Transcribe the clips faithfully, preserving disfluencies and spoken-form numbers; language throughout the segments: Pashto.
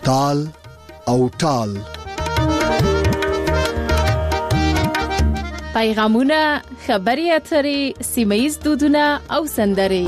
تال او ټال. پیغامونه، خبري اترې، سیمه‌ییز دودونه او سندرې.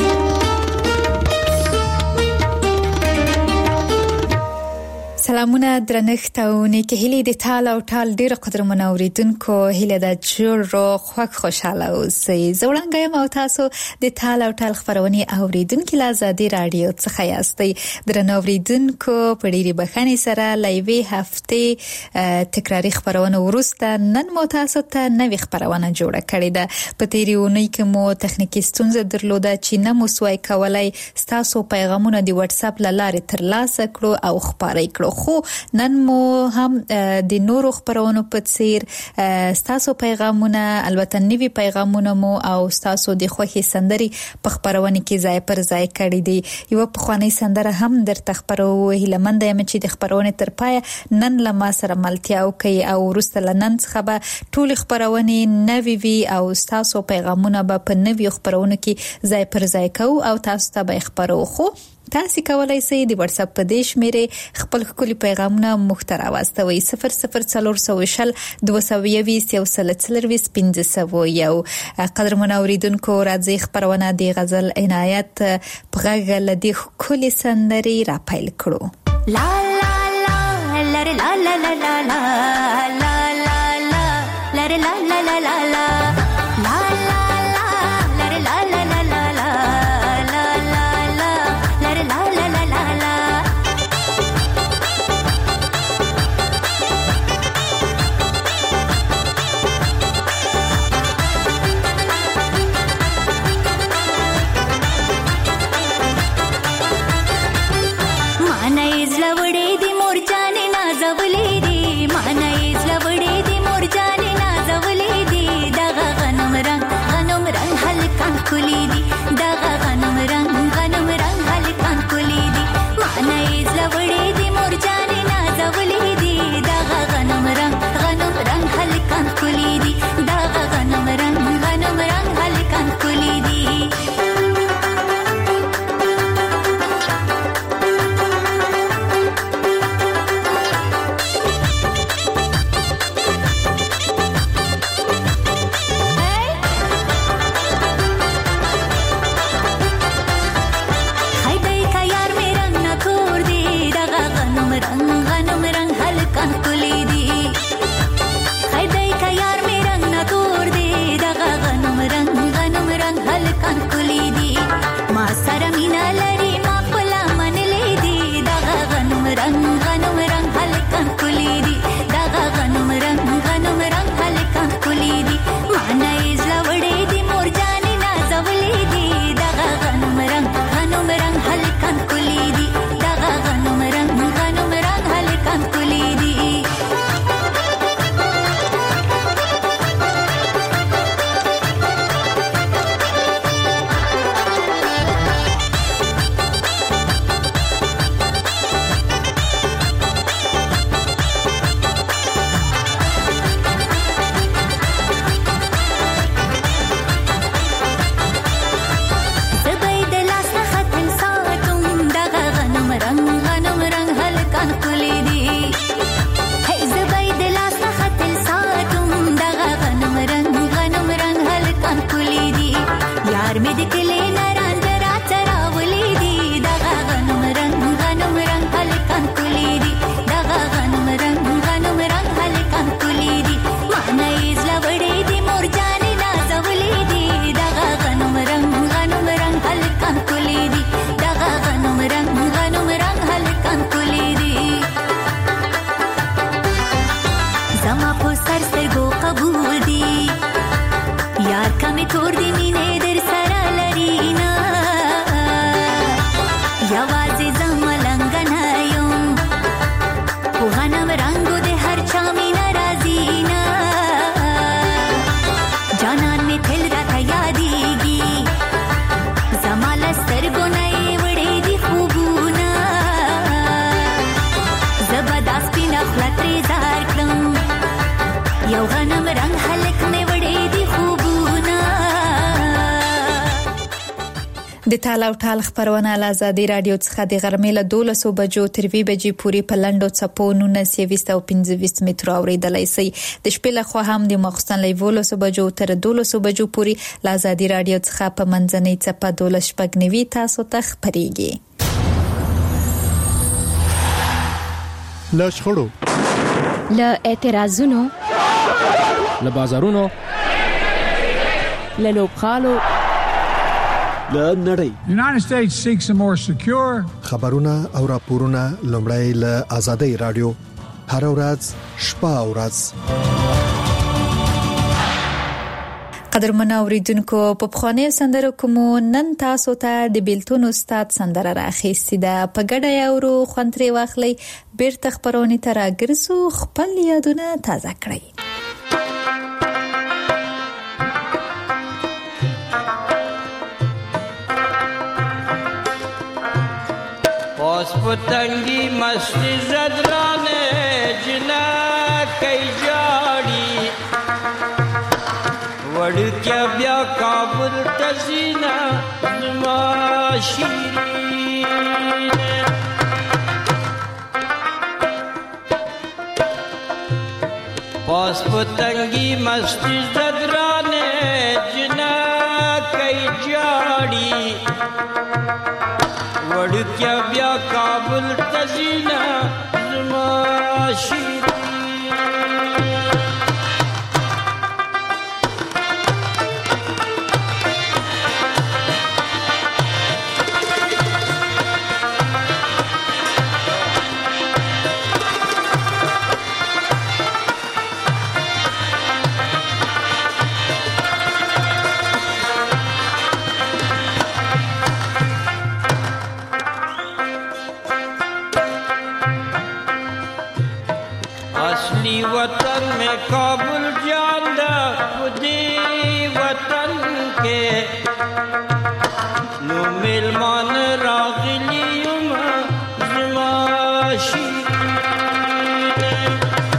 سلامونه درنښت او نیکه هیلې د تال او ټال ډیره قدرمنو اوریدونکو هیله د جوړ رو خوښ خوشاله اوسئ. زوړنګ یم او تاسو د تال او ټال خبرونه اوریدونکو لازادي رادیو څخه یاستئ. درنو اوریدونکو په ډیره بخښنې سره لایوي هفته تکراری خبرونه ورسته نن مو تاسو ته نوې خبرونه جوړه کړې ده. په تیری اونۍ کې مو تخنیکی ستونزه درلوده چې نه مو سوای کولای تاسو پیغامونه د واتس اپ لاره ترلاسه کړو او خبرې کړو. خو نن مو هم د نورو خبرونو په څیر تاسو پیغامونه، البته نوی پیغامونه مو او تاسو د خوښي سندري په خبرونه کې ځای پر ځای کړی دي. یو په خواني سندره هم در تخبرو هیلمند یم چې د خبرونه تر پای نن لمه سره ملتیا کوي او ورسته لنن څخه به ټول خبرونه نوی وی او تاسو پیغامونه به په نوی خبرونه کې ځای پر ځای کوو او تاسو ته به خبرو. خو تاسو کولای شئ د واتس اپ په دیش میره خپل خولي پیغامونه مختار واستوي صفر صفر څلور سوه شل دوه سوه یویشت یو سل څلرویشت پنځه سوه یو. قدرمن اوریدونکو راځي خبرونه د غزل عنایت په غږ لدی خولي سندري را پیل کړو. لا لا لا لا لا لا لا لا لا لا لا لا لا لا माना इजला वडे दी मोरचाने नाजवले रे माना इजला د تاله او ټال خبرونه له آزادي رادیو څخه د غرمې له دولسو بجو تر وی بجې پورې په لنډو څپو نولس او پنځه متر اوریدلای شئ. د شپې له خوا هم د ماخستن له دولسو بجو تر دولسو بجو پورې له آزادي رادیو څخه په منځنۍ څپه دولس شپږ نوي تاسو ته خبريږي. له شخړو، له اعتراضونو، له بازارونو، له لوبخالو، له نړۍ. The United States seeks a more secure خبرونه او راپورونه لومړی له آزادي رادیو هر ورځ شپه او ورځ. قدرمن اوریدونکو، په بخوانی سندرو کوم نن تاسو ته د بیلتون استاد سندره راخېستې ده. په ګډه یورو خوندري واخلي، بیرته خبرونه تر راګرځو، خپل یادونه تازه کړئ. پتنگی مستی زدرانے جنا کئی جاڑی وڑ کیا بیا کابل تزینا زما شیرین پاس پتنگی مستی زدرانے جنا کئی جاڑی وڑ کیا بیا کابل تزینا زما شیرین वतन में काबुल जांदा खुदी वतन के नो मेलमान रागलियुम जुमा शीरीन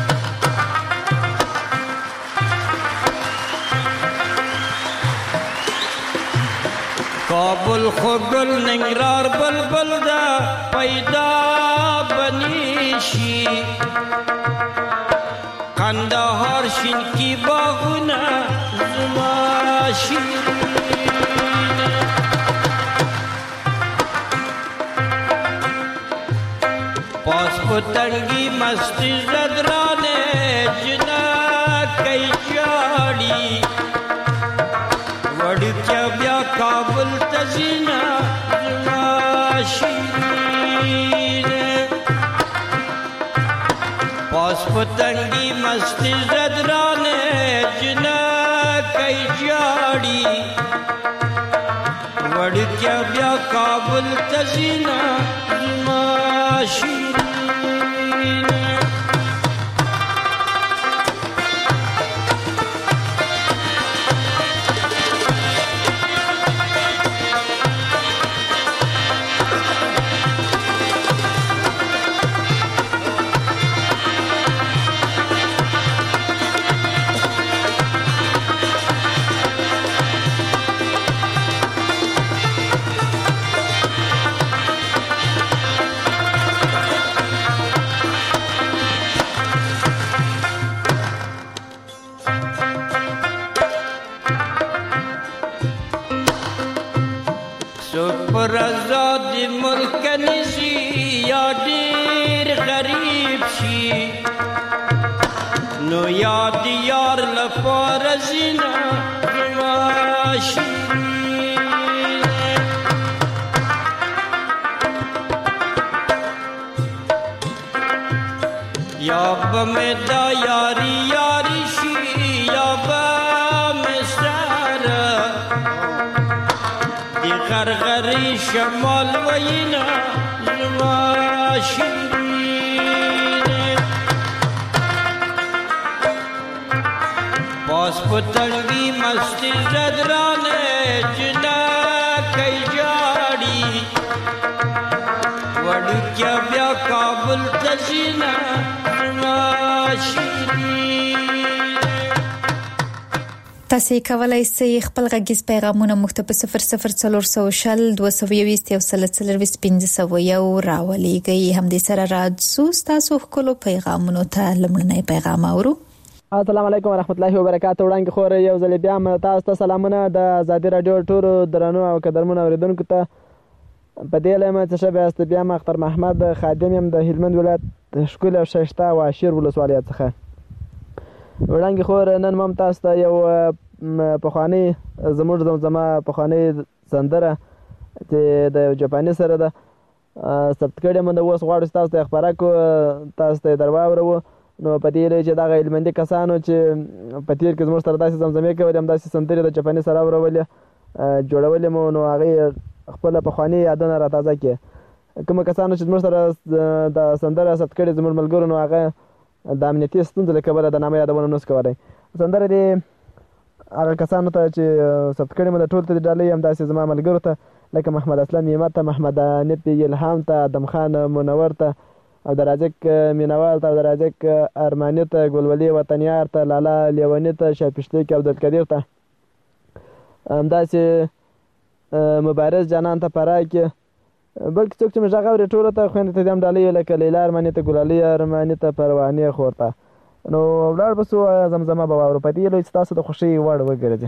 काबुल खुगल निंगरार बलबल दा पैदा बनीशी कन्दहार शिन की बागुना जुमा शीरीन पास पतंगी मस्ती ज़दराने जना कई जाड़ी वड़ क्या ब्या काबुल तज़ीना जुमा शीरीन पास पतंगी मस्ती ज़दराने जना कई जाड़ी वड़ क्या ब्या काबुल तज़ीना जुमा शीरीन पर आजाद मुल्क निसी या दीर गरीब शी नो याद यार लपार जिना शीरीन या बमेदा यारी यारी शी या बमेसारा غرغری شمال وینا زما شیرین پاس پتنگی مستی زدرانے جنا کئی جاڑی وڑ کیا بیا کابل تزینا زما شیرین تاسو کولای شئ خپل غږیز پیغامونه مختب صفر صفر څلور سو شل دوه سو یوویشت یو سل څلور پنځه سو یو راولېږئ. هم دې سره راځو تاسو خپل پیغامونو ته لمړنی پیغام اورو. السلام علیکم ورحمت الله وبرکاته. وړاندې خور یو ځل بیا م تاسو ته سلامونه د آزادي رادیو ټولو درنو او قدرمنو اوریدونکو ته. په دې لمه چې شبه است بیا م اختر محمد خادم يم د هلمند ولایت شکول او ششتا او عاشر ولسوالۍ څخه. وړاندې خور نن مم تاسو ته یو پخوانی زموږ زمزمه پخوانی سندره چې د جاپاني سره ده ثبت کړې مونږ اوس غواړو تاسو ته خبره کو تاسو ته درواورو. نو په دې لري چې دا علمندي کسانو چې په تیر کې زموږ سره داسې زمزمې کولې هم داسې سندرې د جاپاني سره اورولې جوړولې مو نو هغه خپل پخوانی یادونه را تازه کړي. کوم کسانو چې زموږ سره د سندره ثبت کړې زموږ ملګرو نو هغه د امنیتي ستونزو له کبله د نامه یادونه نوس کولای. سندره دې هغه کسانو ته چې ثبت کړي مو د ټول ته ډالۍ هم داسې زما ملګرو ته لکه محمد اسلام یمت ته، محمد انیب الهام ته، ادم خان منور ته او درازک مینوال ته، درازک ارمانی ته، ګلولي وطنیار ته، لالا لیونی ته، شاپشتیک عبدالقدیر ته، همداسې مبارز جانان ته پراکې بلکې څوک چې مې غږ اوري ټولو ته خویندو ته دې هم ډالۍ لکه لیلا ارماني ته، ګلالي ارماني ته، پروانې خور ته. نو ولاړ به سو زمزمه به واورو. په دې لوی چې تاسو د خوښۍ وړ وګرځي.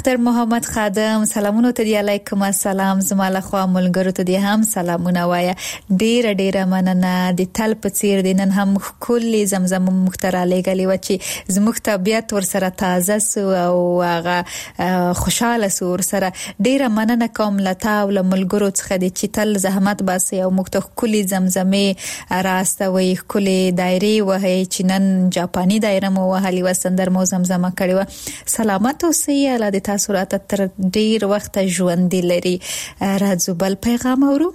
اختر محمد خادم سلامونه ته دی. علیکم السلام. زماله خو ملګرو ته دی هم سلامونه وایا. ډیر ډیر مننه. د تل په څیر دینن هم کلی زمزم مختراله غلی و چې زموږ طبيعت ور سره تازه سو او هغه خوشاله سو ور سره. ډیر مننه کوم لتا او ملګرو څخه د چې تل زحمت باسي او مختخ کلی زمزمه راستوي کلی دایره وهي چې نن جاپاني دایره مو وهلي وسندر مو زمزمه کړی و. سلامت اوسئ. الله د تاسو راته تر ډیر وخت ژوند لري. راځو بل پیغام اورو.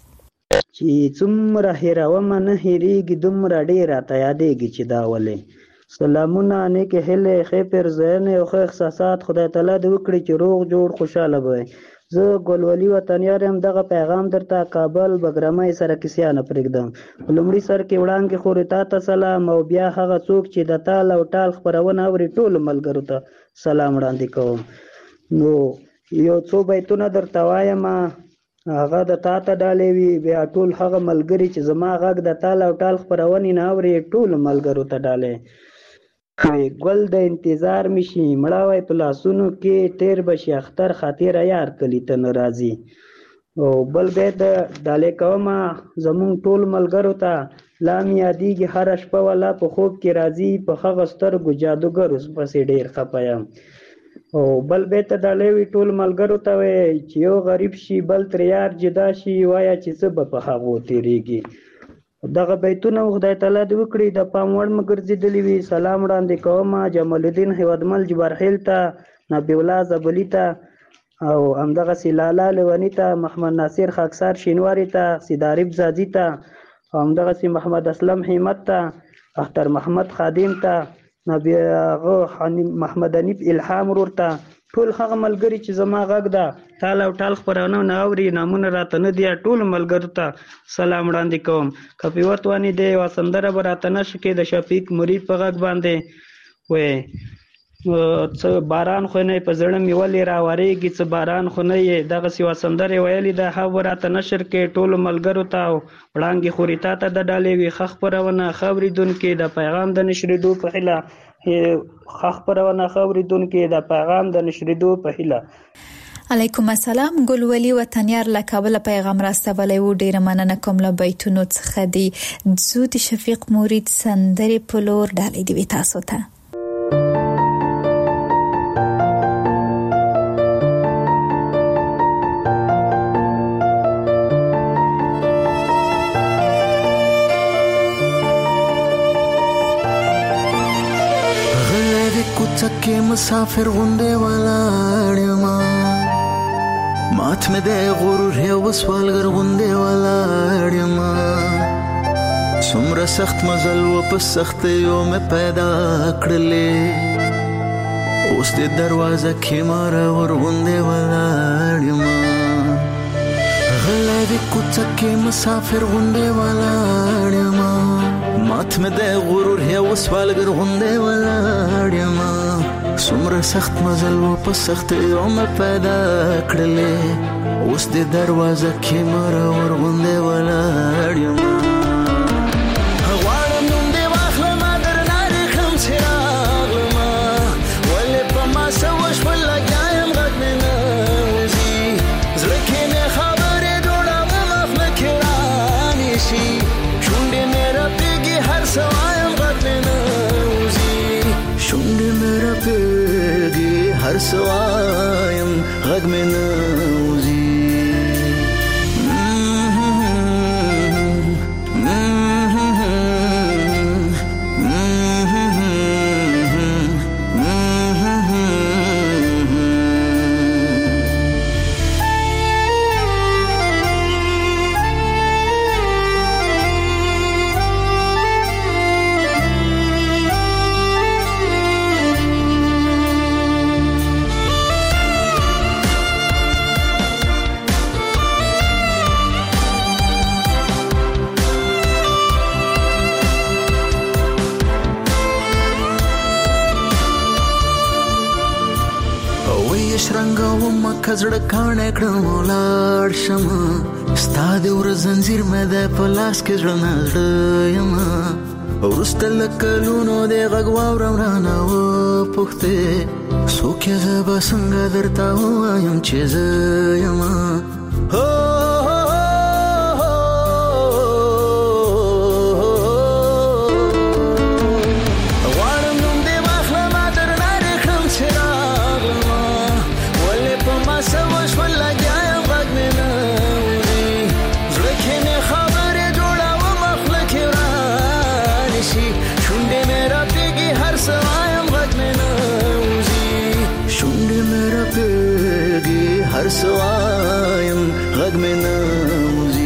چې څومره هیراو منه هریږي دومره ډیر ته یادېږي چې دا ولې. سلامونه نیک هله خې پر زین او خې احساسات خدای تعالی دې وکړي چې روغ جوړ خوشاله وي. زه ګلولي وطنیار هم دغه پیغام درته کابل بګرامي سره کیسه پرېږدم. لومړی سر کې وړاندې خوري تا سلام او بیا هغه څوک چې د تال او ټال خبرونه اوري ټول ملګرو ته سلام وړاندې کوم. نو یو څو بیتونه درته وایم هغه د تا ته ډالې وي بیا ټول هغه ملګري چې زما غږ د تال او ټال خبرونه نه اوري ټول ملګرو ته ډالې. ګل د انتظار مشي مړاوي په لاسونو کې تیر بشي اختر خاطر یار کلی ته ناراضي. او بل به د ډالې کومه زمون ټول ملګرو ته لام یادېږي هر شپه ولا په خوب کې راځي په هغه سترګو جادوګر اوس پسې ډیر خپایم. او بل به ته ډالې ټول ملګرو ته وي چې یو غریب شي بل تر یار جدا شي وایا چې څه په هغه تیریږي. دغه بیتونه خدای تعالی دې وکړي د پام وړ مګرځېدلې وي. سلام وړاندې کوم جمال الدین هیوادمل جبرخیل ته نبی الله زبلی ته او همدغه سلاله لونی ته محمد ناصر خاکسار شینواری ته سیداریب زادی ته همدغه سی محمد اسلم همت ته اختر محمد خادم ته نبی محمد انیف الهام ورته ټول هغه ملګری چې زما غږ ده تال او ټال خبرونه نه اوري نامونه راته نه دی ټول ملګرو ته سلام وړاندې کوم. کپی ورتوانی دی وسندره براته نشکې د شفیق مرید په غږ باندې وې څه باران خو نه په زړه می ولې را وریږي څه باران خو نه دغه سی وسندره ویلې د خبراته نشر کې ټول ملګرو ته وړاندې خوريتا ته د ډالې وی خخ پرونه خبرېدون کې د پیغام د نشریدو په هله خخ پرونه خبرېدون کې د پیغام د نشریدو په هله. علیکم السلام. ګلولي وطنیار له کابل پیغام راستولی و. ډیر مننه کوم له بیتونو څخه دی. زو د شفیق مرید سندري په لور ډالې دی تاسو ته. چکه مسافر غونډه ولاړ ما مات مې د غرور یو وسوالګر غونډه ولاړ ما څومره سخت مزل و په سخت یو مې پیدا کړلې اوس د دروازه کې مار ور غونډه ولاړ ما غلې د کوڅه مسافر غونډه ولاړ ما مات مې د غرور یو وسوالګر غونډه ولاړ ما څومره سخت مزل و په سخت یو مې پیدا کړلې اوس د دروازه کې مار ور غونډه ولاړ ما غواړم نوم دې واخلم در لارې کړم څراغ ما ولې په ما څه وشول لګیایم غږ مې نه وځي زړه کې مې خبرې جوړوم مخ مې کې رانیسي شونډې مې رپېږي هر څه وایم غږ مې نه وځي شونډې مې رپېږي هر څه وایم غږ مې نه وځي. کزړه کانه کړم ولار شمه ستا د ور زنجیر مې د پلاس کې ځړنه ځړم ورسته لکلونو د غږ واورم رانه وپوښتې څوک یې زه به څنګه درته ووایم چې زه یمه غواړم نوم دې واخلمه درنه دې کړم چې راغلمه ولې په ما څه وشول لګیا یم غږ مې نه وځي زړه کې مې خبرې جوړومه خوله کې ورانیسي شونډې مې راپېږي هر څه وایم غږ مې نه وځي شونډې مې راپېږي هر څه وایم غږ مې نه وځي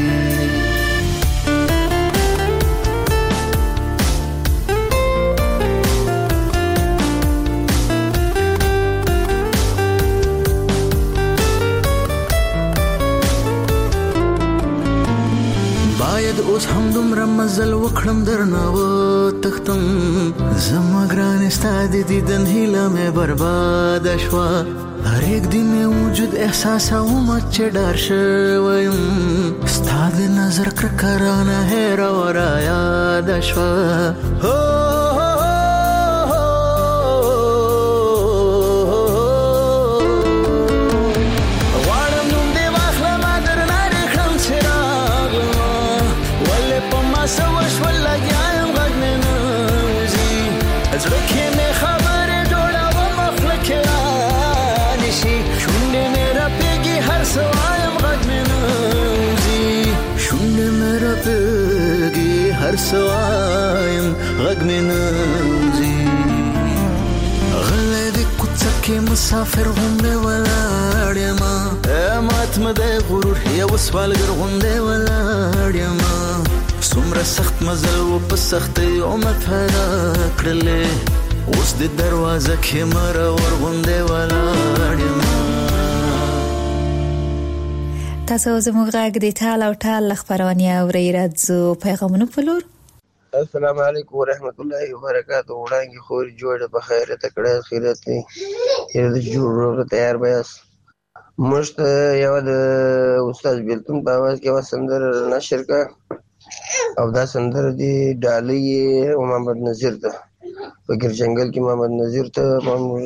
باید اوس هم دومره مزل وکړم درنه وتښتم زما ګرانې ستا د دیدن هیله مې برباده شوه هر یک دی مې وجود احساسومه چې ډار شوی یم ستا د نظر کرکه رانه هېره وه رایاده شوه زړه کې مې خبرې جوړومه خوله کې رانیسي شونډې مې راپېږي هر څه وایم غږ مې نه وځي شونډې مې راپېږي هر څه وایم غږ مې نه وځي غلی د کوڅه کې مسافر غوندې ولاړ یمه مات مه دی غرور یو سوالګر غوندې ولاړ یمه څومره سخت مزل و په سختۍ عمر پیدا کړلې اوس د دروازه کې مرور غوندې ولاړ یم تاسو زموږ غږ د ټال او ټال خبرونه اورئ راځو پیغامونه په لور السلام علیکم ورحمت الله وبرکاته وړاندې خور جوړ په خیر تکړه خیرت نه یره د جوړو تیار بیاس مشت یو د استاد بیلتون په आवाज کې وسندر نشر کا او دا سندر دی ډالۍ محمد نذیر ته فکر جنگل کې محمد نذیر ته موږ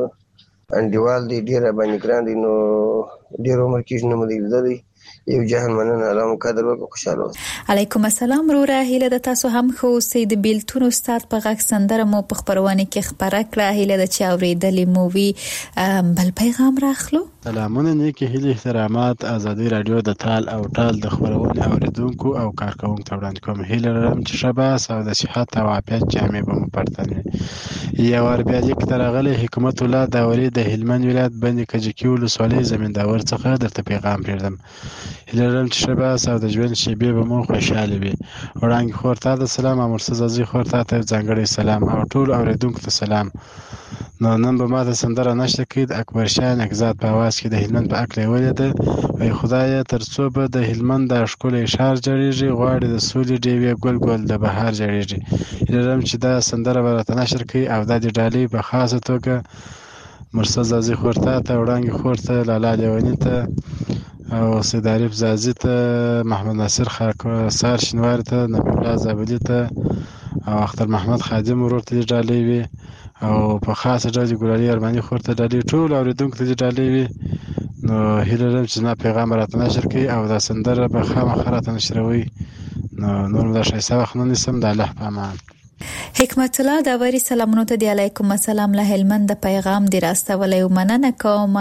انډیوال دی ډیر باندې ګران دی نو ډیر عمر کې نه مدي دی یو جهان مننه علام قدر وکړه خوشاله علیکم السلام وروره هیله د تاسو هم خو سید بیلتون استاد په غږ سندره مو په خبرونه کې خبره کړه هیله د چا اوریدلې مو وی بل پیغام راخلو سلامونه نیکی هیله احترامات ازادي رادیو د ټال او ټال د خبرونه اوریدونکو او کارکونکو ته وړاندې کوم هیله لرم چې شباس او د صحت او عافیت جامع به مو پرتنه یا ور بیا یک ترغله حکومت الله داوري د هلمند ولایت باندې کجکی ولسوالۍ زمینداور څخه درته پیغام پیردم هیله لرم چې شباس او د ژوند شیبې به مو خوشاله وي وړاندې خورته د سلام امرسز ازي خورته ته ځانګړي سلام او ټول اوریدونکو ته سلام نو نن به ما د سندره نشته کې د اکبر شاه نگزاد په आवाज کې د هلمند په اکل ولیده وای خدای تر څو به د هلمند د ښکلې ښار جوړیږي غواړي د سولې ډیوې ګل ګل د بهار جوړیږي لرم چې دا سندره ورته نشر کوي او د ډالۍ په خاصه توګه مرسز ازي خورته ته وړاندې خورته لاله لیونی ته او سید عارف زازی ته محمد ناصر خاکسار شنوار ته نبی الله زابلی ته او اختر محمد خادم ورور ته ډالۍ وي او په خاصه ډالۍ ګلالي ارماني خورته ډالۍ ټول اوریدونکو ته ډالۍ وي نو هیله لرم چې زما پیغام راته نشر کړي او دا سندره به خامخا راته نشروي نو نور دا شایسته وخت نه نیسم د الله په امان حکمت الله داوري سلامونه ته دی علیکم السلام له هلمند پیغام دی راستولې ومننه کوم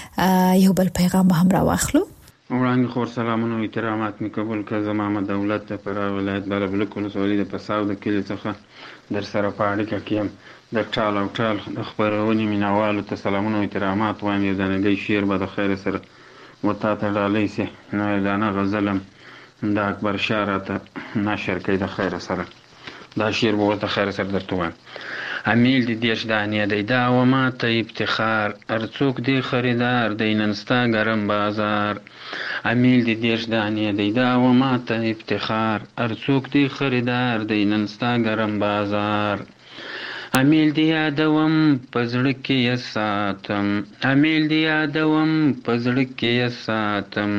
یو بل پیغام هم را واخلو وړاندې خور سلامونه او احترامات می قبول کړه زما محمد دولت ته پر ولایت بلبل کول سولې د پساو د کلی څخه در سره پاړی کېم د ټال او ټال د خبرونې مینوالو ته سلامونه او احترامات وایم یو دنګي شعر به د خیر سره وتا ته ډالۍ سي نو دانه غزلم د اکبر شاه راته نشر کړي د خیر سره دا شعر به ورته خیر سره درته وایم امیل دی دیش دانیه دی دا و ما ته افتخار ارڅوک دی خریدار دی ننستا ګرم بازار امیل دی دیش دانیه دی دا و ما ته افتخار ارڅوک دی خریدار دی ننستا ګرم بازار امیل دی یادوم پزړه کې یې ساتم امیل دی یادوم پزړه کې یې ساتم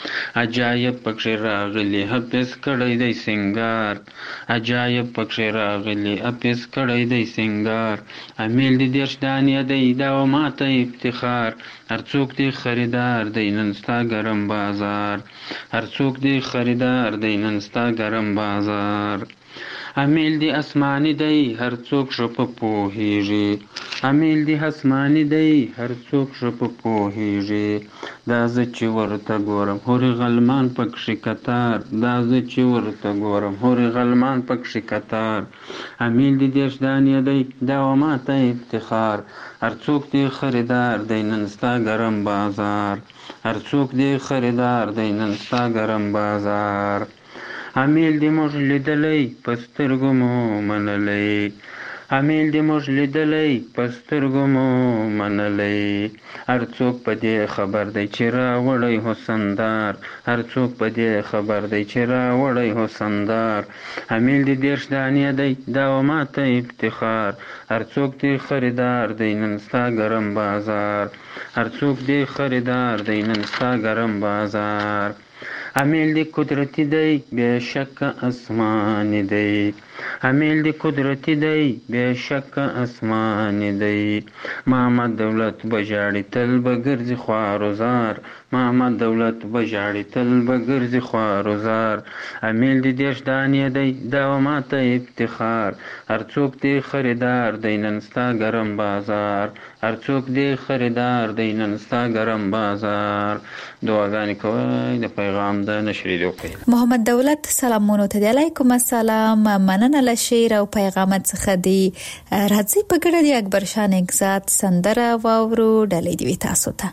عجایب پکښې راغلی حفظ کړی دی سنگار عجایب پکښې راغلی حفظ کړی دی سنگار امیل دی دېرش دانې دی دا و ماته افتخار هر څوک دی خریدار دی نن ستا ګرم بازار هر څوک دی خریدار دی نن ستا ګرم بازار امیل دی اسمانی دی هر څوک شپ پوهیږي امیل دی اسمانی دی هر څوک شپ پوهیږي دا زه چې ورته ګورم هورې غلمان پکښې کتار دا زه چې ورته ګورم هورې غلمان پکښې کتار امیل دی دېرش دانې دی دا و ماته افتخار هر څوک دی خریدار دی نن ستا ګرم بازار هر څوک دی خریدار دی نن ستا ګرم بازار امیل دی موږ لیدلی په سترګو مو منلی امیل دی موږ لیدلی په سترګو مو منلی هر څوک په دې خبر دی چې راوړی حسندار هر څوک په دې خبر دی چې راوړی حسندار امیل دی دېرش دانې دی دا و ماته افتخار هر څوک دی خریدار دی نن ستا ګرم بازار هر څوک دی خریدار دی نن ستا ګرم بازار امیل دی قدرتی دی بے شک اسمانی دی امیل دی قدرتی دی بے شک اسمانی دی محمد دولت بجاړي تل بګرځي خوارزار محمد دولت بجاړي تل بګرځي خوارزار امیل دی دېرش دانې دی دا و ماته افتخار هر څوک دی خریدار دی نن ستا ګرم بازار هر څوک دی خریدار دی نن ستا ګرم بازار دعاګانې کوئ د پیغام د نشریدو کوي محمد دولت سلامونه ته علیکم السلام مننه له شعر او پیغامات څخه دی راځي په ګډه د اکبر شاه نګزاد سندره واورو ډلې دی تاسو ته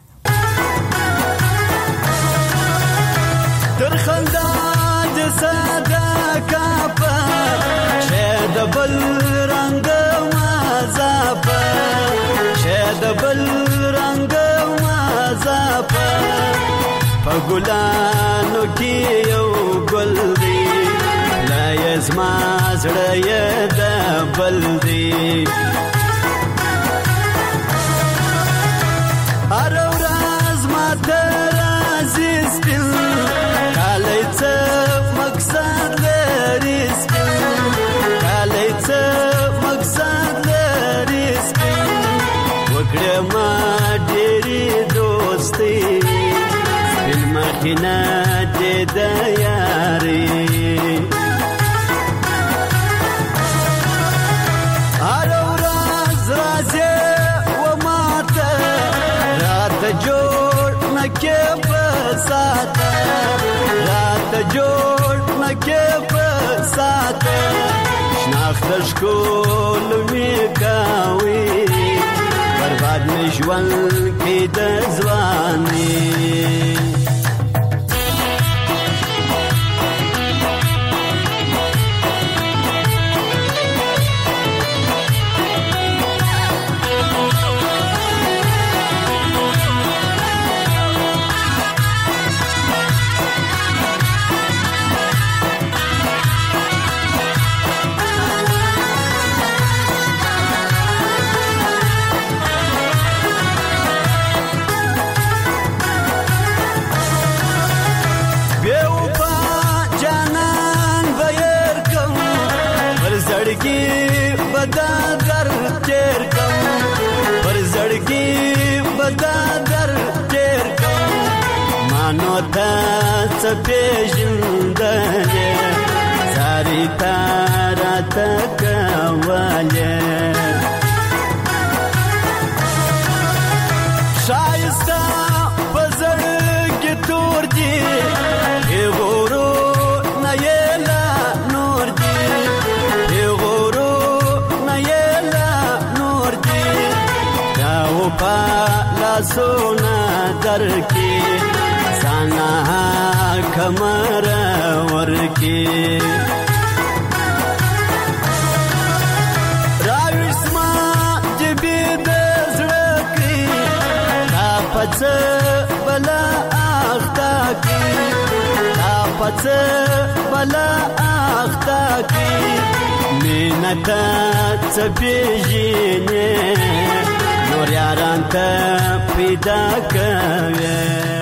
در خندا د صدقه په شه د بل رنگ مزاپ شه د بل رنگ مزاپ په ګلانو کې یو ګل دی لا یزما زړه یې د بل دی هر ورځ ماته راځي سپین کالی څه مقصد لري سپین کالی څه مقصد لري سپین وکړه ما ډېرې دوستي سپین مخینه دې د یاري جوړ نکې پسات رات جوړ نکې پسات شناخت شکول می کاوي برباد نشول کې د ځواني پیژندلې ساری تارا تکواله شایسته پزړ کې تور دی غورو نه یلا نور دی غورو نه یلا نور دی دا و په لاسونه درکې سانا کمر ورکی راوسما جبی د زړکی دا پڅ بلا اختا کی دا پڅ بلا اختا کی مینته څه پیژنې نور یاران ته پیدا کوي.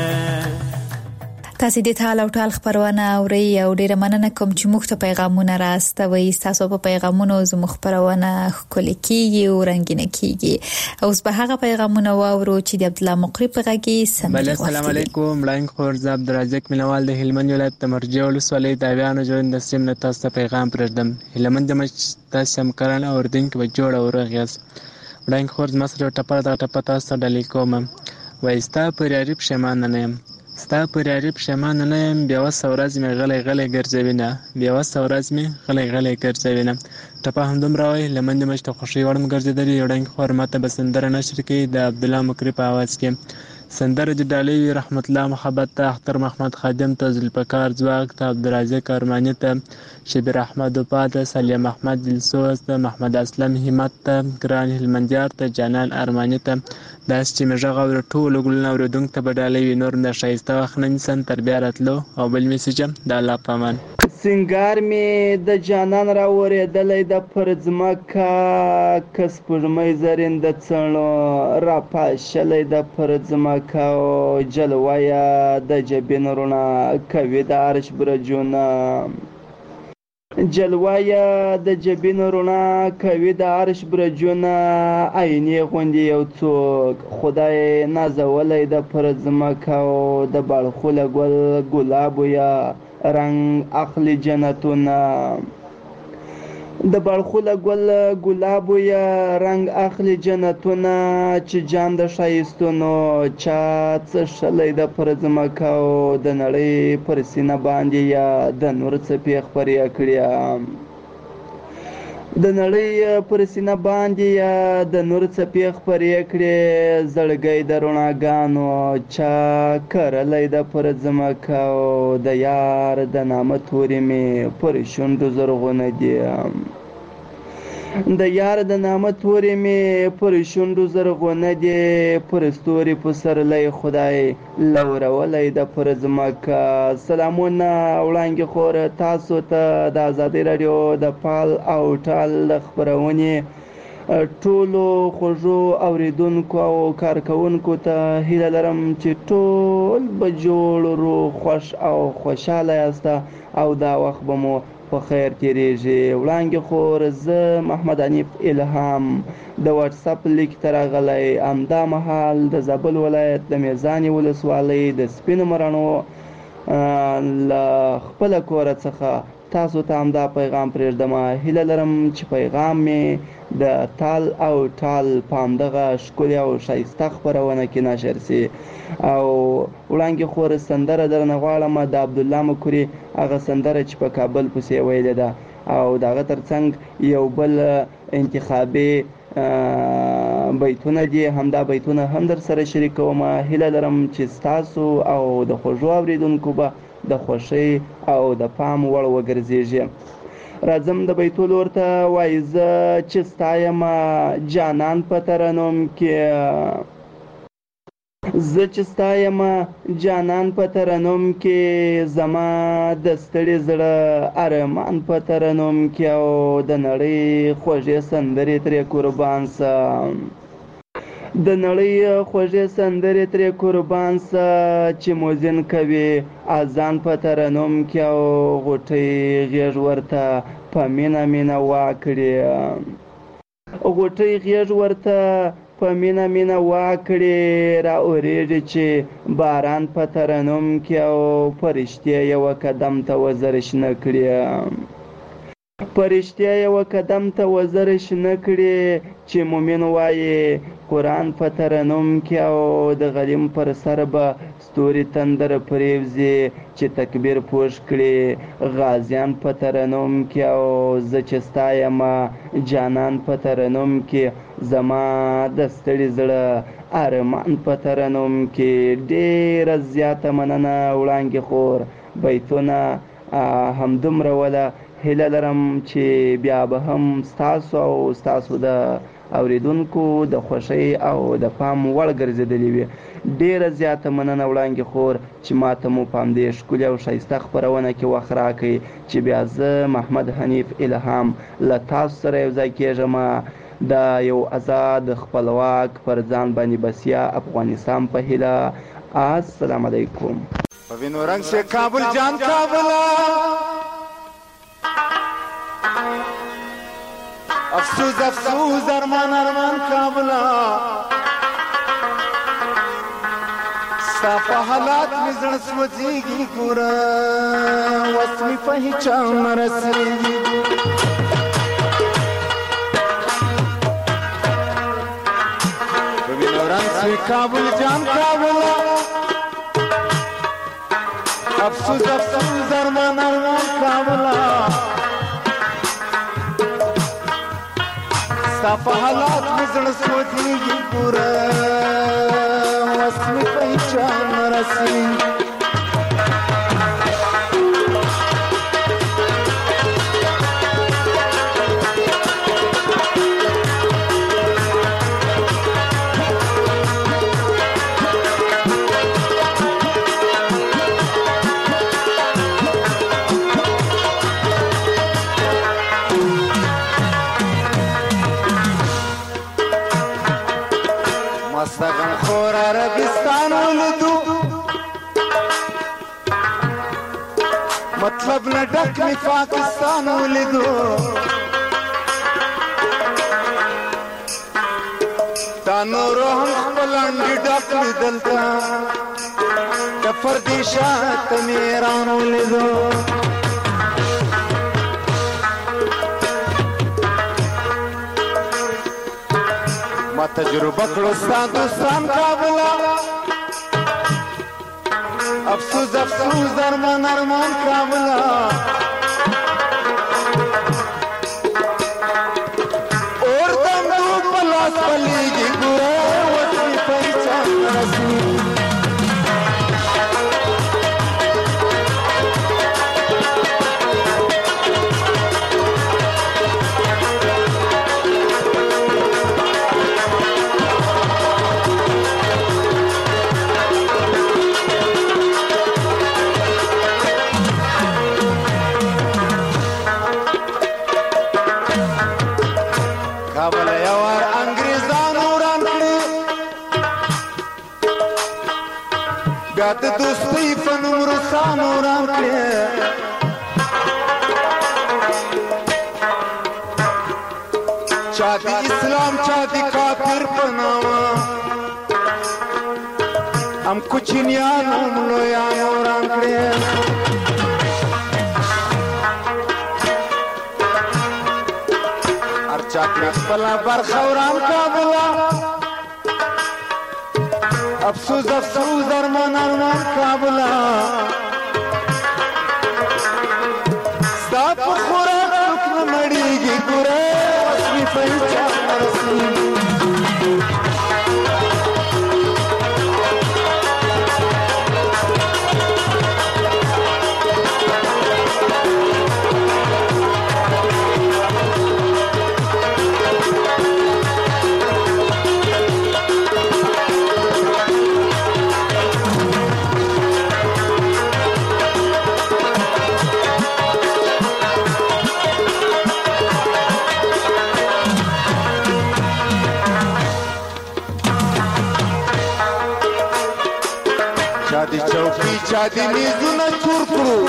تاسو د ټال او ټال خبرونه اوري او ډیره مننه کوم چې موږ ته پیغامونه راستوي. تاسو په پیغامونو زموږ خبرونه خولي کیږي او رنگینه کیږي. اوس به هغه پیغامونه واورو چې د عبد الله مقری په غږی سم. بل السلام علیکم ملائک خورز عبدالرزاق مینوال د هلمند ولایت د مرجع ولسوالۍ د اویانو ژوند د سیم نه تاسو پیغام پرېږدم. هلمند د مچ تاسو هم کارن او اردن کې به جوړ او رغیاس. ملائک خورز مصر ټپر د ټپ تاسو ډلې کوم وایستا پر اړیب شمان نه یم ستا پر اړیب شمان نه یم بیا وس ورځ می غلې غلې ګرځوي نه بیا وس ورځ می غلې غلې ګرځوي نه ټپه هم دوم راوي لمن مشت خوشي وړم ګرځیدلی یوډنګ خور ماته بسندر نشر کې د عبد الله مکری په आवाज کې سندره د ډالۍ رحمت الله محبت ته اختر محمد خادم ته ذوالفقار ځواک ته عبدالرزاق ارمانی ته شبیر احمد وپاد سلیم احمد دلسوز ته محمد اسلم همت ته ګران هلمندیار ته جانان ارمانی ته داس چې مژغه ور ټول ګلنه ورودونکو ته بدالۍ نور نه شایسته وخنن سن تربیه راتلو او بل میسج د الله پامان. سنگار می د جانان را ورېدلې د پرځمکا کس پرمې زرین د څڼو را پاشلې د پرځمکا او جلوایا د جبین رونا کوي د عرش برجونه جلوایا د جبین رونا کوي د عرش برجونه عیني غوندي یو څوک خدای نازولې د پرځمکا او د بالخوله ګل ګلابو یا رنگ اخلی جنتونه د بالخوله ګل ګلابو یا رنگ اخلی جنتونه چې جام د ښایستونو چا څه شلی د پرځمکه او د نړۍ پر سینه باندې یا د نور څپې خپرې کړې د نړۍ پر سینه باندې یا د نور څپې خپرې کړې زړګی د رڼاګانو چا کرلی د پرځمکه او د یار د نامه تورې مې پر شونډو زرغونه دي د یار د نامه تورې مې پر شونډو زرغونه دي پر ستوري پسرلی خدای لورولی د پرځمکه. سلامونه وړاندې خور تاسو ته د ازادۍ راډیو د پال او ټال د خپرونې ټولو خوږو اوریدونکو او کارکوونکو ته هیله لرم چې ټول به جوړ روغ خوښ او خوشحاله یاست او دا وخت به مو په خیر تیریږي. وړاندې خور زه محمد حنیف الهام د واتس اپ لیک ته راغلی همدا مهال د زابل ولایت د میزانې ولسوالۍ د سپینو مڼو له خپله کوره څخه تاسو ته همدا پیغام پرېږدم. هیله لرم چې پیغام مې د تال او ټال په همدغه ښکلې او ښایسته خپرونه کې نشر سي. او وړاندې خور سندره درنه غواړم د عبدالله مکري هغه سندره چې په کابل پسې ویلې ده او د هغه ترڅنګ یو بل انتخابي بیتونه دي همدا بیتونه هم در سره شریکوم. هیله لرم چې ستاسو او د خوږو اوریدونکو به د خوښۍ او د پام وړ وګرځېږي. راځم د بیتو لور ته وایي زه چې ستا یم جانان په ترنم کې زه چې ستا یم جانان په ترنم کې زما د ستړي زړه ارمان په ترنم کې او د نړۍ خوږې سندرې ترې قربان سه د نړۍ خوږې سندرې ترې قربان سه چې موزین کوي اذان په ترنم کې او غوټۍ غېږ ورته په مینه مینه واکړي غوټۍ غېږ ورته په مینه مینه واکړي را اورېږي چې باران په ترنم کې او فرشتې یوه قدم ته وزر شنه کړي فرشتې یوه قدم ته وزر شنه کړي چې مومن وایي قرآن په ترنم کې او د غلیم پر سر به ستوري تندر پرېوځي چې تکبیر پوښ کړي غازیان په ترنم کې او زه چې ستا یم جانان په ترنم کې زما د ستړي زړه ارمان په ترنم کې. ډېره زیاته مننه وړاندې خور بیتونه همدومره وله. هیله لرم چې بیا به هم ستاسو او ستاسو د اوریدونکو د خوښۍ او د پام وړ ګرځېدلې وي. ډیره زیاته مننه وړانګې خور چې ماته مو په همدې ښکلې او ښایسته خپرونه کې وخت راکړئ چې بیا زه محمد حنیف الهام له تاسو سره یو ځای کېږم د یو آزاد خپلواک پر ځان باندې بسیا افغانستان په هیله. السلام علیکم. په وینو رنګ سے کابل جان کابلا افسوس افسوس ارمان ارمان کابلا ستا په حالات مې زړه سوځېږي ګوره وس مې په هیچا نه رسېږي. په وینو رنګ سے کابل جان کابلا افسوس افسوس ارمان ارمان کابلا ستا په حالات مې زړه سوځېږي ګوره وس مې په هیچا نه رسېږي. مستغم خور عربستان ولدو مطلب نه ډک می پاکستان ولیدو دا نورو هم خپل انډي ډک می دلته د پردیشات می ایران ولیدو. ما تجربه کړو ستا دوستان کابلا افسوس افسوس ارمان ارمان کابلا اور دم دو پلاس پلیږي ګوره وس مې په هیچا نه رسېږي. کابل یوار انګریزانو وران کړي بیا د دوستۍ په نوم روسانو وران کړي. چا د اسلام چا د کافر په نامه هم کوچنیانو هم لویانو وران کړي. چاکړه خپله برخه وران کابلا افسوس افسوس ارمان ارمان کابلا ستا په خوراک څوک نه مړېږي ګوره وس مې په هیچا نه رسېږي. چا دی چوکی چا دی میزونه چور کړو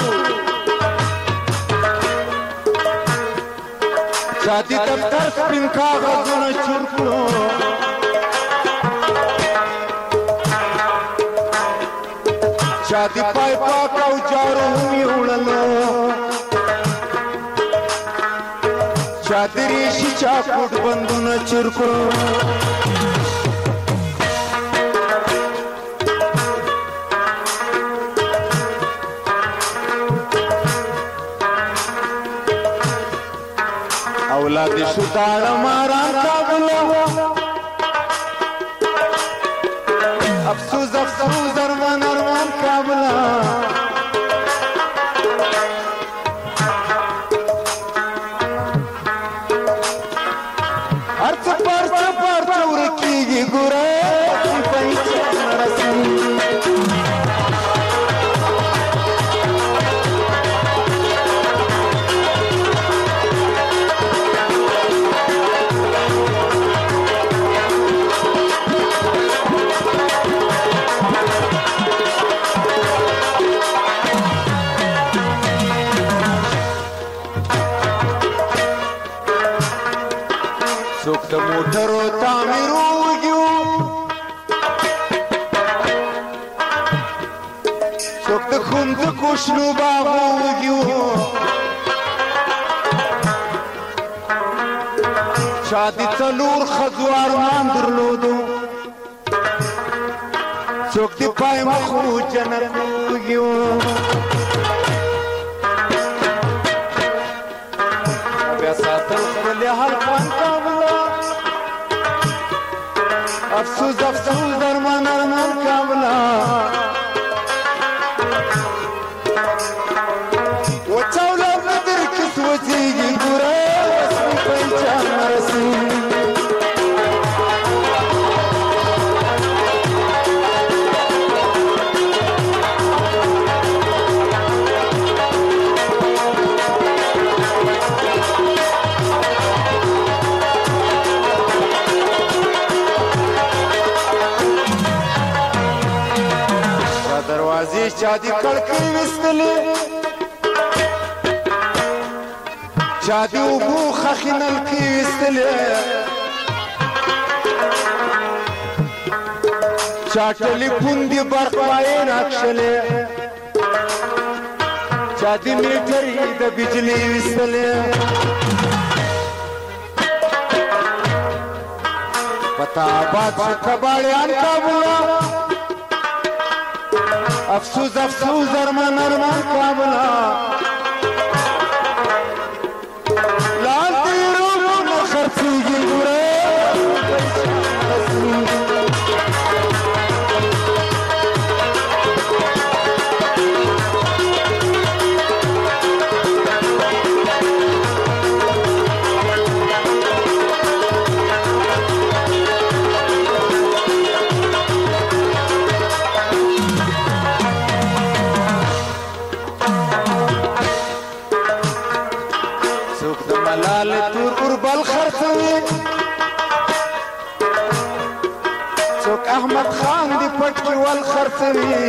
چا دی دفتر سپین کاغذونه چور کړو چا دی پای پاک او جارو هم یې وړلو چا دی ریشي چا کوټ بندونه چور کړو اولاد شو داړه ماران کابلا افسوس افسوس ارمان ارمان کابلا ارڅ پرڅ درو تعمیرو وګیو څوک د کوم د کوشنو باغو وګیو چا د څلور ښځو ارمان درلودو څوک د پای مخو جنت وګیو بیا ساتل خپل هر خوان کابلا افسوس افسوس درمان ارمان کابلا وچاولا بدر کس وچیگی گره وسمی پنچان مرسی دروازې چا دي کړکۍ وستلې چا دي اوبو خښې نلکې وستلې چا ټلیفون دي برق وایې راکښلې چا دي میټرې د بجلي وستلې پتا آباد شو کباړیان کابله افسوس افسوس ارمان ارمان کابلا لال تیرو نو خرڅیږي ګوره بل خرڅوي څوک احمد خان دی پټ کې ول خرڅوي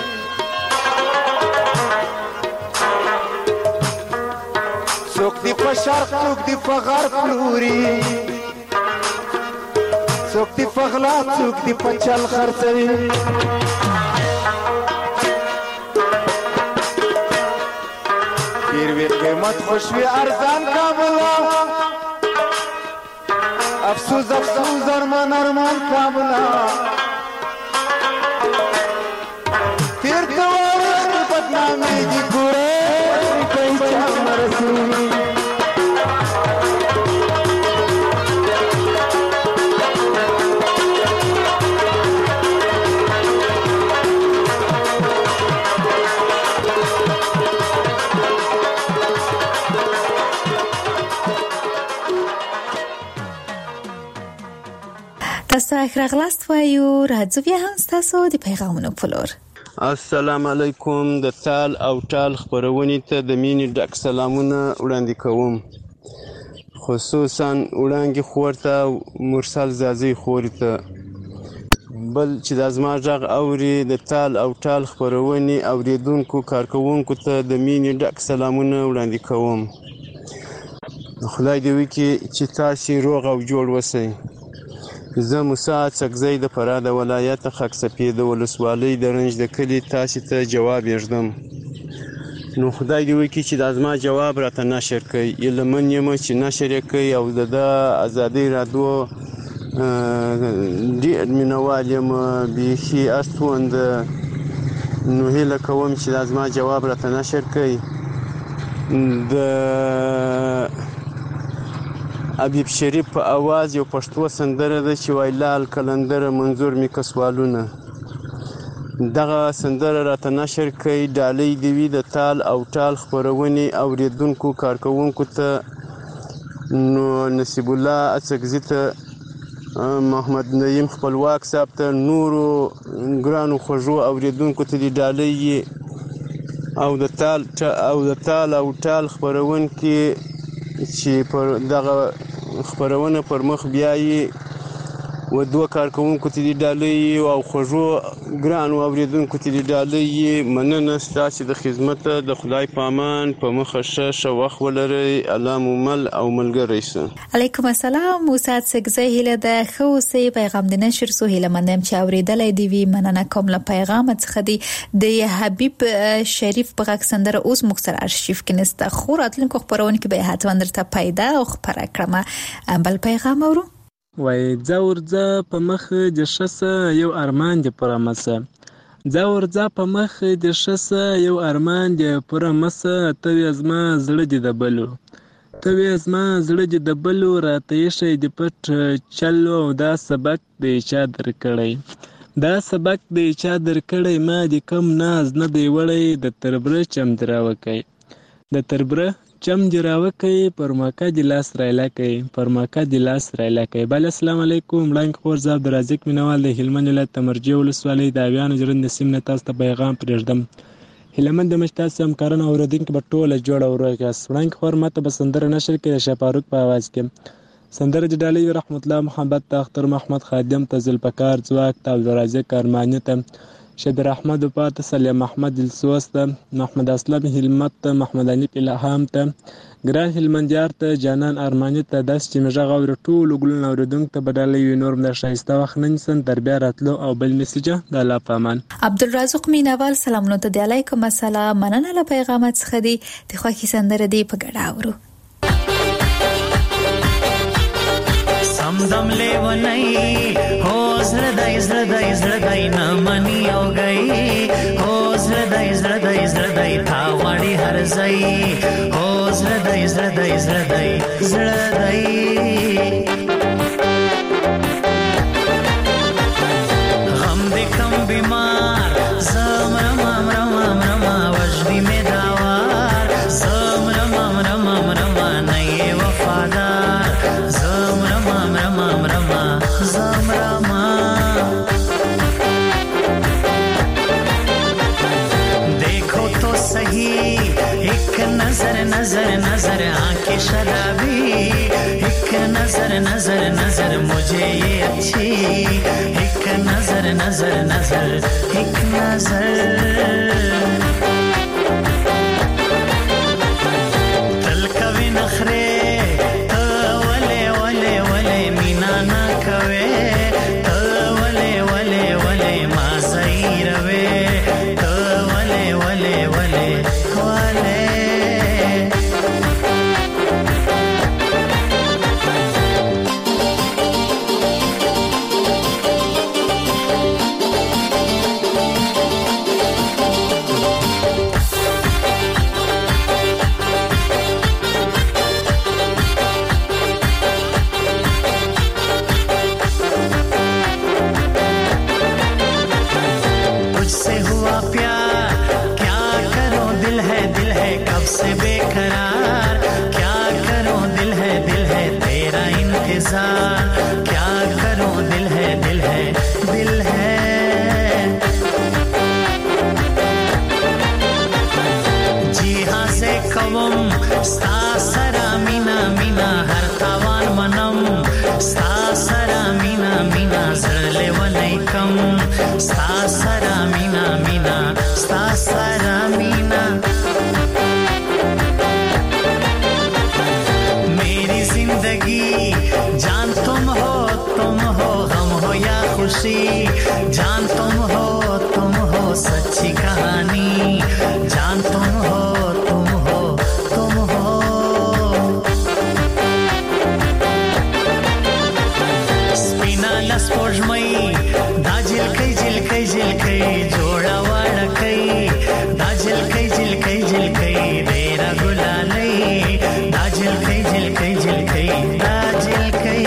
څوک دی په شرق څوک دی په غرب لوري څوک دی په غلا څوک دی په چل خرڅوي پیر وی قیمت خوشوي ارزان کابلا افسوس افسوس ارمان ارمان کابلا تیر توارخ کی بدنامی دی گوره پہچان مرسی تاسو راغلاست وایو راځو بیا هم تاسو د پیغامونو په لور. السلام علیکم. د تال او ټال خپرونې ته د مینې ډک سلامونه وړاندې کوم، خصوصا وړانګې خور ته مرسل زازي خور ته بل چې د زما غږ اوري د تال او ټال خپرونې اوریدونکو کارکوونکو ته د مینې ډک سلامونه وړاندې کوم. خدای دې وکړي چې تاسو روغ او جوړ اوسئ. زه موسی څکزی د فراه د ولایت خاک سپید د ولسوالۍ د رنج د کلي تاسو ته جواب یږدم. نو خدای دې وکړي چې د زما جواب راته نشر کړئ. ایلمن یم چې نشر یې کړئ او د ازادۍ راډیو ډېر مینوال یم بیخي استوند. نو هیله کوم چې د زما جواب راته نشر کړئ. د ابیب شریف په اواز یو پښتو سندره ده چې وایي لال کلندره منظور می کسوالونه. دغه سندره راته نشر کړئ. ډالۍ دې وي د تال او ټال خپرونې اوریدونکو کارکوونکو ته. نو نصیب الله اڅکزي ته، محمد نعیم خپلواک صاحب ته، نورو ګرانو خوږو اوریدونکو ته دې ډالۍ او د تال او د تال او ټال خپرونکي چې پر دغه خپرونه پر مخ بیایي و دوه کارکوونکو ته دې ډالۍ او خوږو ګرانو اورېدونکو ته دې ډالۍ مننه ستاسې د خدمت د خدای په امان په مخه ښه ښه وخت ولرئ الله مو مل او ملګری شه. علیکم السلام موسی سګزی هیله د ښه اوسئ پیغام د نشر سو هیله مندم چې اورېدلی دی وي مننه کوم له پیغام څخه دی د حبیب شریف په غږ سندره اوس موږ سره ارشیف کې نسته خو راتلونکو خپرونه کې به حتما درته پیدا او خبره کړم. بل پیغام اورو وای ځور ځه په مخ د شسه یو ارمان دی پر مسه ځور ځه په مخ د شسه یو ارمان دی پر مسه ته زما زړه دی د بلو ته زما زړه دی د بلو راته شي د پټ چلو دا سبق دی چا درکړی دا سبق دی چا درکړی ما د کم ناز نه دی وړی د تربره چم دراوکای د تربره چم جراوکای پر ماکا د لاس رایلا کوي پر ماکا د لاس رایلا کوي. بل السلام علیکم وړاندې خور زه عبدالرزاق مینوال د هلمند ولایت تمرجه ولسوالۍ د اویانو ژرند سیم نه تاسو ته پیغام پرېږدم. هلمند د مشتاق همکارانو اوریدونکو به ټوله جوړه وروږي. وړاندې خور ماته به سندره نشر کې د شفاروق په आवाज کې سندره د ډالۍ رحمت الله محمد ته اختر محمد خادم ته ذوالفقار ځواک ته عبدالرزاق ارماني ته شبیر احمد وپات سلیم احمد السوس ته محمد اسلم هلمت ته محمد علي الهام ته ګران هلمندیار ته جانان ارماني ته داس چې مژه غوړ ټول ګلون اوریدونکو ته بدلې وي نور د شایسته وخت نن سن تر بیا راتلو او بل میسج د الله پامان. عبدالرزاق مینوال سلامونه ته دی علیکم السلام مننه له پیغامات څخه دی د خوښي سندره دی په ګډه اورو. سمدم لیونی هو زړه دای زړه دای زړه دای نه منی او گئی هو زړه دای زړه دای زړه دای تا وړي هر ځای هو زړه دای زړه دای زړه دای زړه دای غم دې کم بیمار زم رم رم رم وجدی می داوار زم رم رم رم نه وفادار زم رم رم رم زم رم देखो तो सही एक नजर नजर नजर आंखें शराबी एक नजर नजर नजर मुझे ये अच्छी एक नजर नजर नजर एक नजर तल कवि नखरे तो वले वले वले मीना ना कवे तो वले वले वले माज़ई रवे तो वले वले वले वले से बेकरार क्या करूं दिल है दिल है तेरा इंतजार क्या करूं दिल है दिल है दिल है जी हाँ से कवम स्ता सरा मीना मीना हर तावान मनम स्ता सरा मीना मीना जरले वलैकम स्ता सरा मीना मीना स्ता सरा मीना जिंदगी जान तुम हो तुम हो गम हो या खुशी जान तुम हो तुम हो सच्ची कहानी जान तुम हो तुम हो तुम हो स्पिना लस्पोजमई दाजिल कई जिल कई जिल कई जोड़ा वाड़ा कई दाजिल कई जिल कई जिल कई देरा गुलालई दाजिल कई जिल कई जिल कई दाजिल कई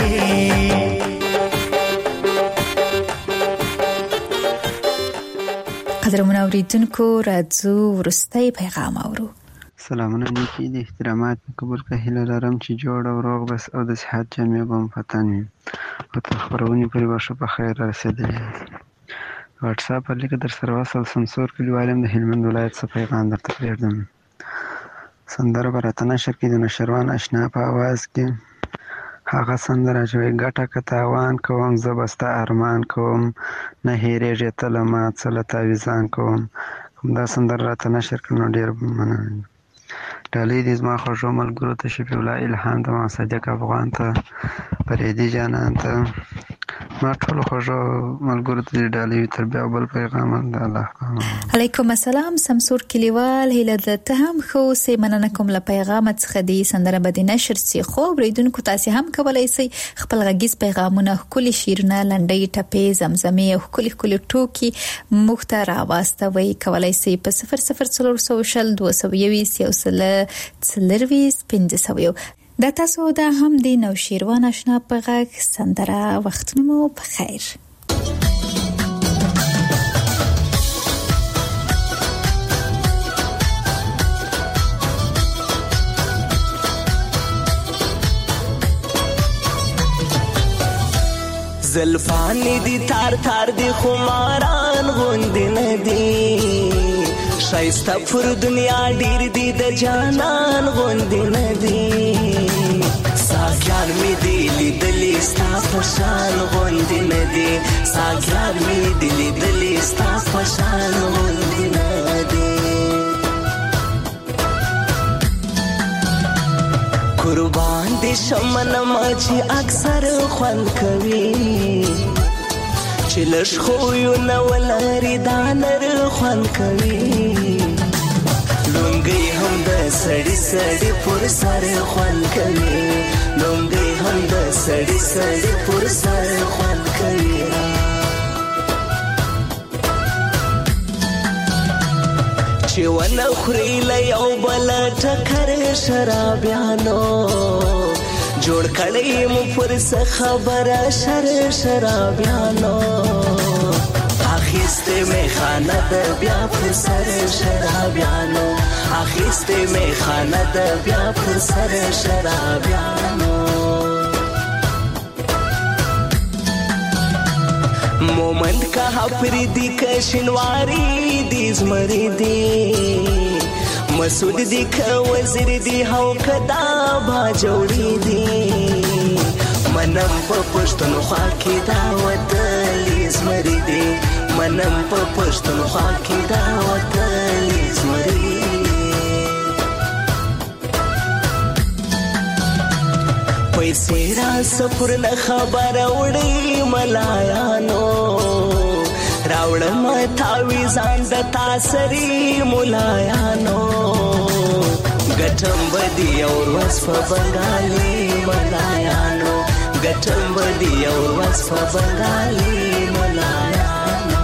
قدرمن اوریدونکو راځو ورستی پیغام اورو. سلامونه نیکی د احترامات قبول که هیله لرم چې جوړ او روغ بس او د صحت جامې به مو په تن وي او تر خپرونې پورې به ښه په خیر رسېدلی واتساپ پر لیکه در سره وصل سمسور کلیوال یم د هلمند ولایت څخه پیغام درته پرېږدم. سندره به راته نشر کړي د نشروان اشنا په اواز کې هغه سندره چې وایي ګټه که تاوان کوم زه به ستا ارمان کوم نه هېرېږي ته له ما څه له تاویزان کوم. دا سندره راته نشر کړه نو ډېر مننه. ډالۍ دې زما خوږو ملګرو ته شفیع الله الهام ته ما صدیق افغان ته فریدي جانان ته ما ټولو خوږو ملګرو ته دې ډالۍ وي. تر بیا بل پیغام د الله علیکم السلام سمسور کلیوال هیله ده ته هم ښه اوسې. مننه کوم له پیغام څخه دې سندره به دې نشر سي. خو اورېدونکو تاسې هم کولی سئ خپل غږیز پیغامونه ښکلي شعرونه لنډۍ ټپې زمزمې او ښکلي ښکلي ټوکي موږ ته راواستوئ. کولی سئ په صفر صفر څلور سوه شل دوه سوه یویشت یو سل څلرویشت پنځه سوه یو. دا تاسو دا هم د نوشیروان آشنا په غږ سندره. وختونه مو بخیر. زلفانی دی تار تار دی خماران غوندی ندی شایسته پر دنیا ډیر دی د جانان غوندی ندی ساګیان می دی لیدلی ستا پشان غوندی ندی ساګیان می دی لیدلی ستا پشان غوندی ندی قربان دی شمن ماچی اکثر خوان کوي چې لږ خویو نه ولري دا نر خوان کوي لونګۍ هم د سړي سړي پر سر خوان کوي لونګۍ هم د سړي سړي پر سر خوان کوي چې ونه خوري له یو بل ټکر شرابیانو جوړ کړی مو پر څه خبره شر شرابیانو اخیسته می خانه د بیا پر سر شرابیانو اخیسته می خانه د بیا پر سر شرابیانو مومند کا پریدی کشنواری دی زمری دی مسعود دی که وزیر دی هاو کدا با جوړی دی منم په پښتونخوا کې دا وطن زمری دی منم په پښتونخوا کې دا وطن زمری پیسې را سفر نه خبر وړي ملایانو راوړم تاویزان د تاسری ملایانو ګټم بدی او وس په بنگالي ملایانو ګټم بدی او وس په بنگالي ملایانو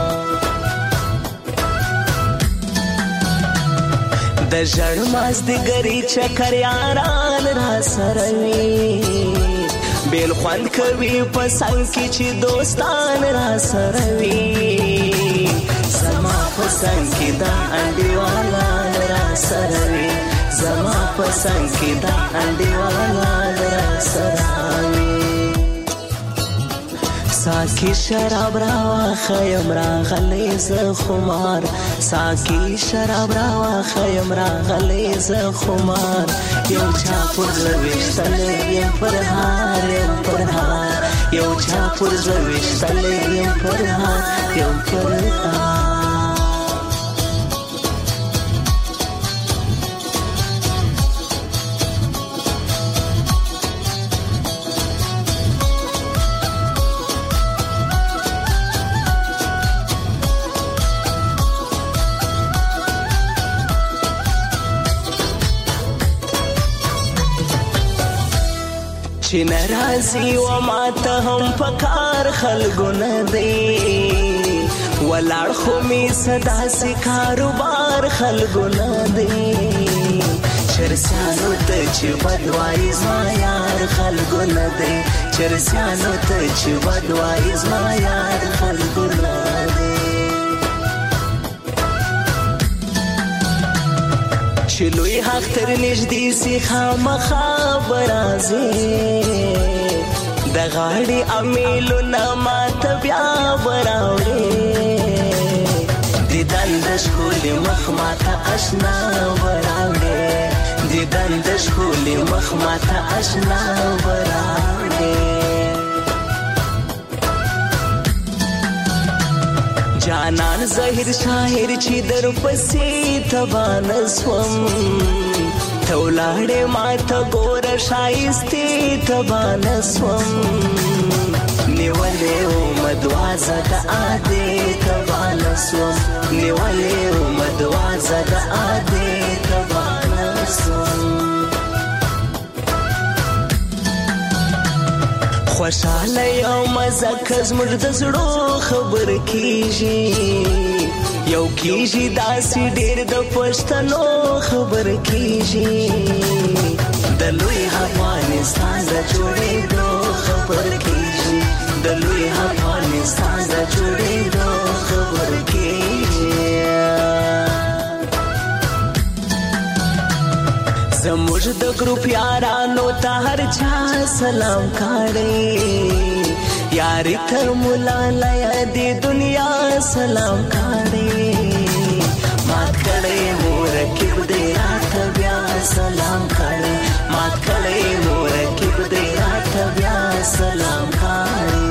د ژړ ماز د ګری چکر یاران را سره وي بیل خوان کوي په څنګ کې چې دوستان را سره وي زما په څنګ کې دا انډیوالا را سره وي زما په څنګ کې دا انډیوالا را سره وي ساکی شراب راوا خیم راغلی ز خمار ساکی شراب راوا خیم راغلی ز خمار یو چا پر زویشتل یم پر هار یم پر هار یو چا پر زویشتل یم پر هار یم پر هار چې ناراضي و ماته هم پکار خلګو نه دی ولاړ خو می صدا سي کاروبار خلګو نه دی چرسانو ته چې بدوای زما یار خلګو نه دی چرسانو ته چې بدوای زما یار خلګو نه دی چې لوی حق تر نږدې سي خامخا برازي د غاړې امیلو نه ماته بیا براوړې د دند ښکلې مخ ماته اشنا براوړې دیدن د ښکلي مخ ماته اشنا وراړې جانان ظاهر شاعر چې در پسې تبان سوم ته ولاړې ماته ګوره ښایستې تبان سوم نیولې ومه دوازه د ادې تبان سوم نیولې ومه دوازه د ادې تبان سوم خوشاله یو مزه که زموږ د زړو خبر کېږي یو کېږي داسې ډېر د پښتنو خبر کېږي د لوی افغانستان د جوړېدو خبر کېږي د لوی افغانستان د جوړېدو خبر کېږي زموږ د ګروپ یارانو ته هر چا سلام کړی یاري تر مولا لیا دې دنیا سلام کړی مات کړی مرکب دې راته بیا سلام کړی مات کړی مرکب دې راته بیا سلام کړی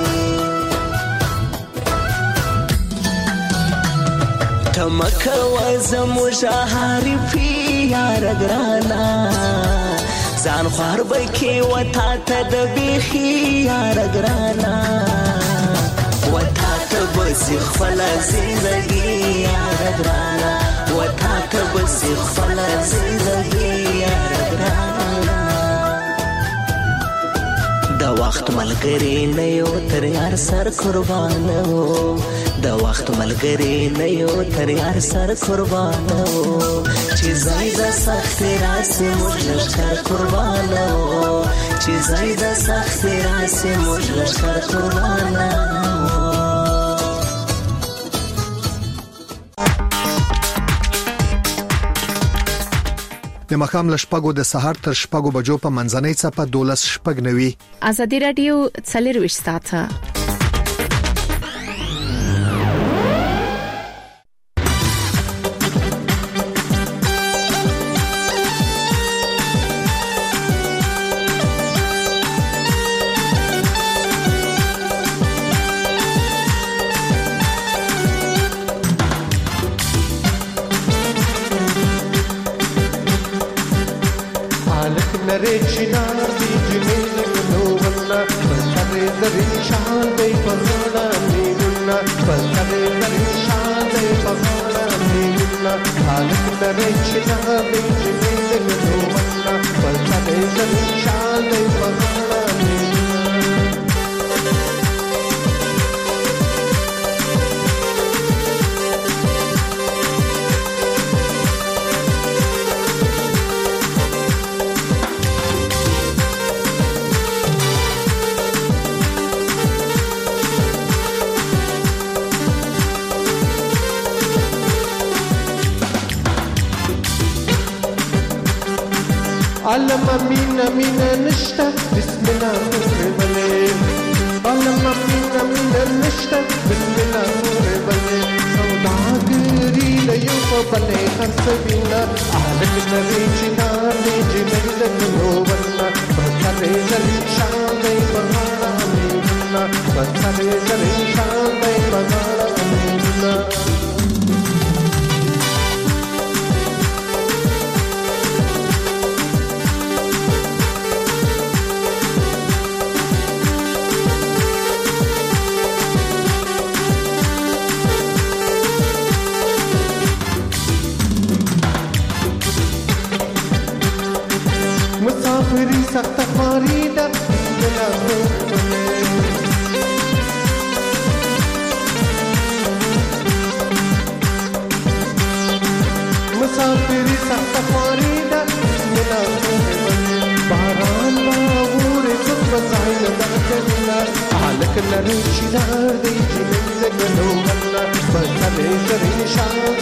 تمکه و زموږ حریفي یار ګرانا ځان خوار بکې و تا ته د بیخي یار ګرانا و تا ته بسې خپله زندګي یار ګرانا و تا ته بسې خپله زندګي یار ګرانا د وخت ملګری نه یو تر یار سر قربانه د وخت ملګری نه یو تر یار سر قربانه چې ځای د سختې راسې موږ لښکر قربانه چې ځای د سختې راسې موږ لښکر قربانه د مخام لشپګو د سحر تر شپګو بجو په منځنۍ څپه دولس شپګ نوي ازادي رادیو څلرويشت ساعته نری چنار دی جمیل گلوونا پسکر زرین شان دی پغانا نیونا پسکر زرین شان دی پغانا نیونا حالک نری چنار دی جمیل گلوونا پسکر زرین شان دی پغانا نیونا علم مينا مينا نشتا بسم الله مربلي علم مينا مينا نشتا بسم الله مربلي سوداګري ليو په بلې خرڅوينا علم نريچي ناري جميل نوبنا پکړې زلي شان دې بغاړه مينا پکړې زلي شان دې بغاړه مينا مسافری سخت خواری دا بسم الله مسافری سخت خواری دا بسم الله باران باور زب بزاین دا کنا حالک لری چنار دی جمیل گلو منا بسل زرین شان